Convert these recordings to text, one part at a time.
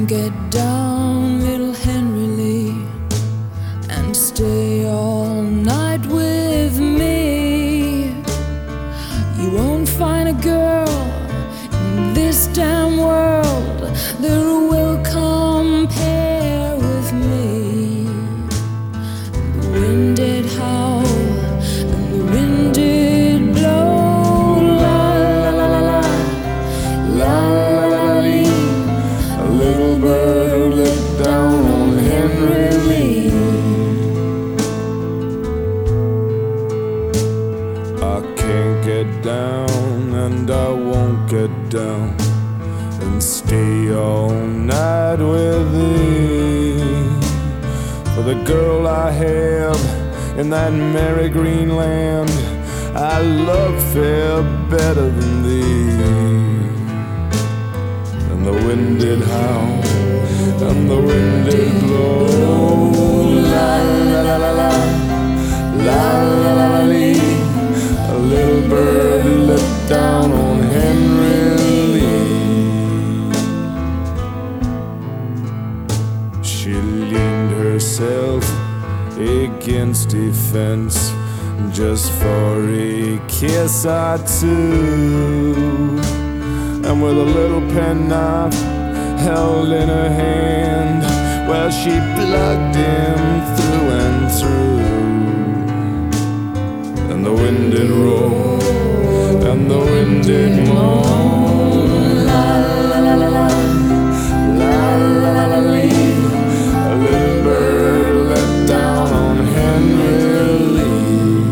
get down, little Henry Lee, and stay all night with me. You won't find a girl in this damn world that will compare with me. The wind did howl and the wind did blow, la la la la la, la la la lee. A little bird who looked down on Henry Lee. I can't get down and I won't get down and stay all night with thee. For the girl I have in that merry green land, I love fair better than thee. And the wind did howl and the wind did blow, la la la la la, la la la la lee. A little bird looked down on Henry Lee. She leaned herself against a fence just for a kiss or two, and with a little penknife held in her hand, well, she plugged him through and through. And the wind did roar and the wind did moan, la la la la la, la la la la lee. A little bird let down on Henry Lee.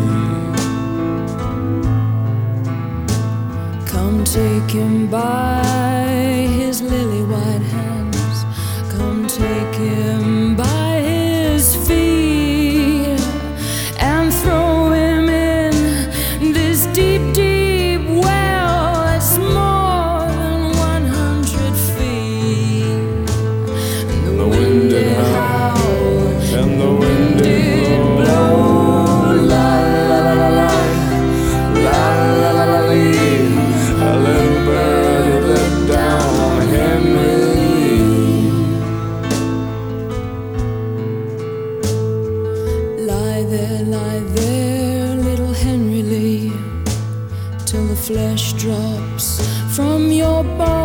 Come take him by his lily white hands, come take him by his feet, and throw him in this deep, deep well that's more than 100 feet. And the wind did howl And the wind did blow, la la la la la, la la la la lee. A little bird let down on Henry Lee. Lie there, little Henry Lee, till the flesh drops from your body.